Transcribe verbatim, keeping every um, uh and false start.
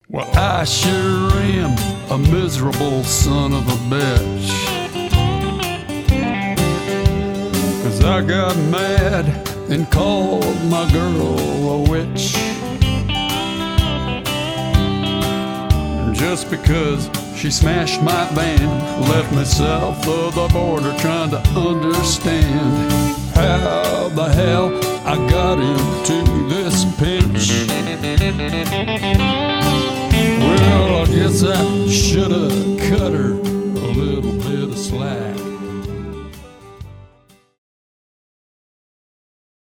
Well, I sure am a miserable son of a bitch, 'cause I got mad and called my girl a witch, just because she smashed my band, left me south of the border trying to understand how the hell I got into this pinch. Well, I guess I should've cut her a little bit of slack.